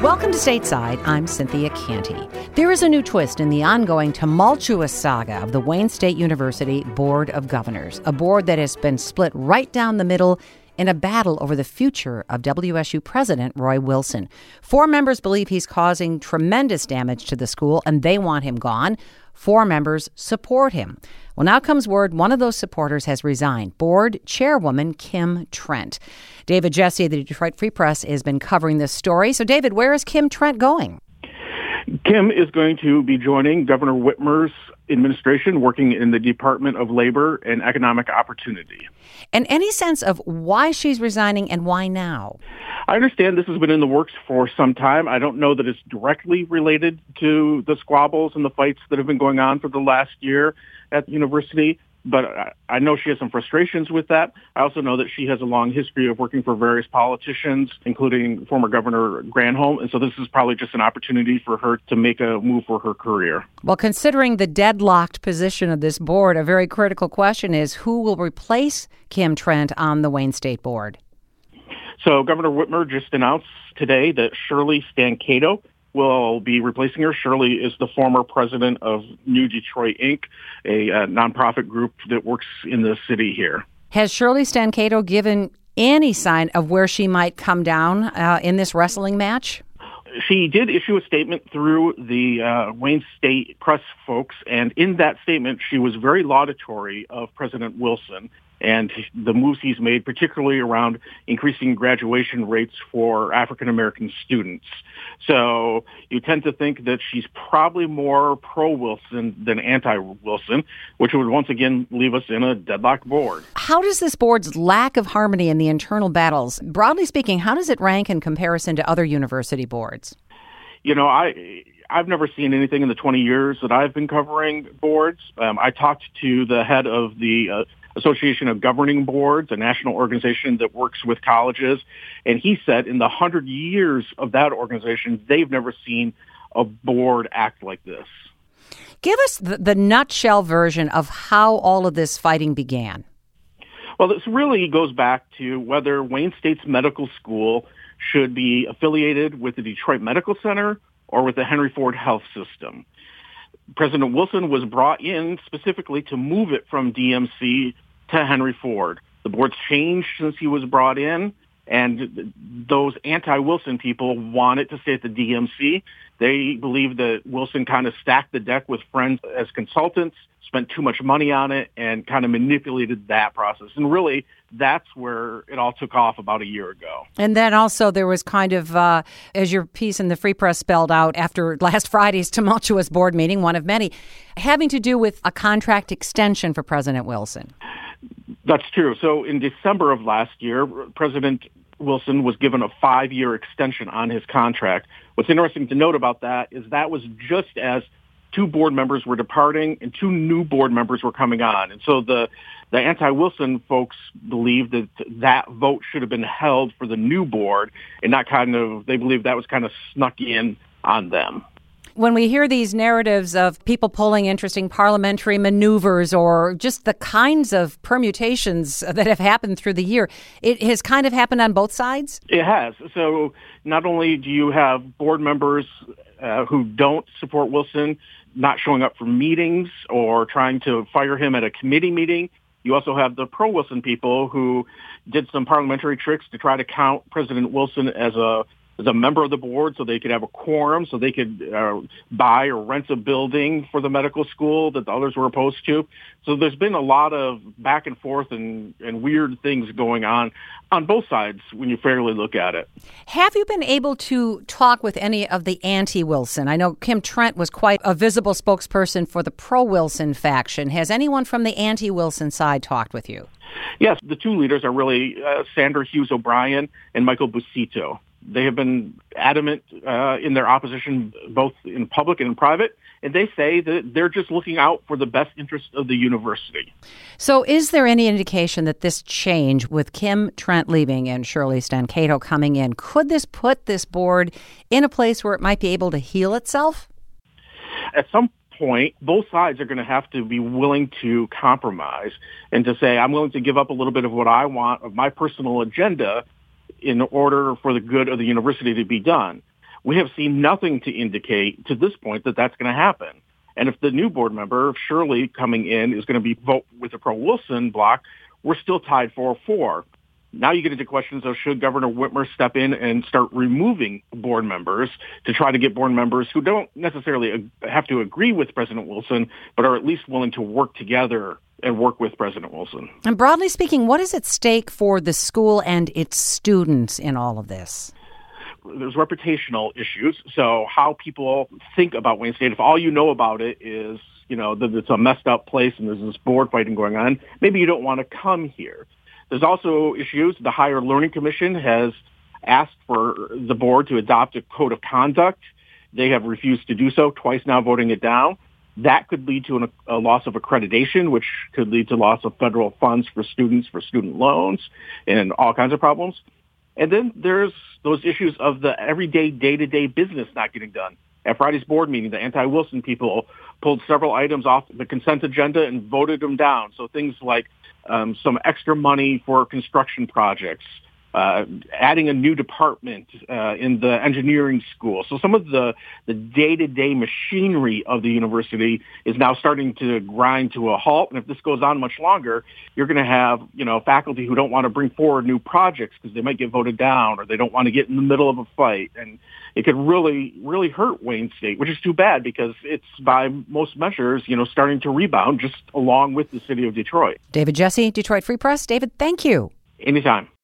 Welcome to Stateside. I'm Cynthia Canty. There is a new twist in the ongoing tumultuous saga of the Wayne State University Board of Governors, a board that has been split right down the middle in a battle over the future of WSU President Roy Wilson. 4 members believe he's causing tremendous damage to the school, and they want him gone. 4 members support him. Well, now comes word one of those supporters has resigned, board chairwoman Kim Trent. David Jesse of the Detroit Free Press has been covering this story. So, David, where is Kim Trent going? Kim is going to be joining Governor Whitmer's administration, working in the Department of Labor and Economic Opportunity. And any sense of why she's resigning and why now? I understand this has been in the works for some time. I don't know that it's directly related to the squabbles and the fights that have been going on for the last year at the university, but I know she has some frustrations with that. I also know that she has a long history of working for various politicians, including former Governor Granholm, and so this is probably just an opportunity for her to make a move for her career. Well, considering the deadlocked position of this board, a very critical question is who will replace Kim Trent on the Wayne State Board? So Governor Whitmer just announced today that Shirley Stancato will be replacing her. Shirley is the former president of New Detroit, Inc., a nonprofit group that works in the city here. Has Shirley Stancato given any sign of where she might come down in this wrestling match? She did issue a statement through the Wayne State press folks, and in that statement, she was very laudatory of President Wilson and the moves he's made, particularly around increasing graduation rates for African-American students. So you tend to think that she's probably more pro-Wilson than anti-Wilson, which would once again leave us in a deadlocked board. How does this board's lack of harmony in the internal battles, broadly speaking, how does it rank in comparison to other university boards? You know, I've never seen anything in the 20 years that I've been covering boards. I talked to the head of the Association of Governing Boards, a national organization that works with colleges, and he said in the 100 years of that organization, they've never seen a board act like this. Give us the nutshell version of how all of this fighting began. Well, this really goes back to whether Wayne State's medical school should be affiliated with the Detroit Medical Center or with the Henry Ford Health System. President Wilson was brought in specifically to move it from DMC to Henry Ford. The board's changed since he was brought in, and those anti-Wilson people want it to stay at the DMC. They believe that Wilson kind of stacked the deck with friends as consultants, spent too much money on it, and kind of manipulated that process. And really, that's where it all took off about a year ago. And then also there was kind of, as your piece in the Free Press spelled out after last Friday's tumultuous board meeting, one of many, having to do with a contract extension for President Wilson. That's true. So in December of last year, President Wilson was given a 5-year extension on his contract. What's interesting to note about that is that was just as 2 board members were departing and 2 new board members were coming on. And so the anti-Wilson folks believed that vote should have been held for the new board and they believed that was kind of snuck in on them. When we hear these narratives of people pulling interesting parliamentary maneuvers or just the kinds of permutations that have happened through the year, it has kind of happened on both sides? It has. So not only do you have board members who don't support Wilson not showing up for meetings or trying to fire him at a committee meeting, you also have the pro-Wilson people who did some parliamentary tricks to try to count President Wilson as a member of the board so they could have a quorum, so they could buy or rent a building for the medical school that the others were opposed to. So there's been a lot of back and forth and weird things going on both sides when you fairly look at it. Have you been able to talk with any of the anti-Wilson? I know Kim Trent was quite a visible spokesperson for the pro-Wilson faction. Has anyone from the anti-Wilson side talked with you? Yes, the 2 leaders are really Sandra Hughes O'Brien and Michael Busito. They have been adamant in their opposition, both in public and in private, and they say that they're just looking out for the best interest of the university. So is there any indication that this change with Kim Trent leaving and Shirley Stancato coming in, could this put this board in a place where it might be able to heal itself? At some point, both sides are going to have to be willing to compromise and to say, I'm willing to give up a little bit of what I want, of my personal agenda, in order for the good of the university to be done. We have seen nothing to indicate to this point that that's going to happen. And if the new board member, Shirley, coming in is going to be vote with the pro-Wilson bloc, we're still tied 4-4. Now you get into questions of should Governor Whitmer step in and start removing board members to try to get board members who don't necessarily have to agree with President Wilson, but are at least willing to work together and work with President Wilson. And broadly speaking, what is at stake for the school and its students in all of this? There's reputational issues. So how people think about Wayne State, if all you know about it is, that it's a messed up place and there's this board fighting going on, maybe you don't want to come here. There's also issues. The Higher Learning Commission has asked for the board to adopt a code of conduct. They have refused to do so, twice now voting it down. That could lead to a loss of accreditation, which could lead to loss of federal funds for students, for student loans, and all kinds of problems. And then there's those issues of the everyday, day-to-day business not getting done. At Friday's board meeting, the anti-Wilson people pulled several items off the consent agenda and voted them down. So things like some extra money for construction projects, adding a new department in the engineering school. So some of the day-to-day machinery of the university is now starting to grind to a halt. And if this goes on much longer, you're going to have, faculty who don't want to bring forward new projects because they might get voted down or they don't want to get in the middle of a fight. And it could really, really hurt Wayne State, which is too bad because it's by most measures, starting to rebound just along with the city of Detroit. David Jesse, Detroit Free Press. David, thank you. Anytime.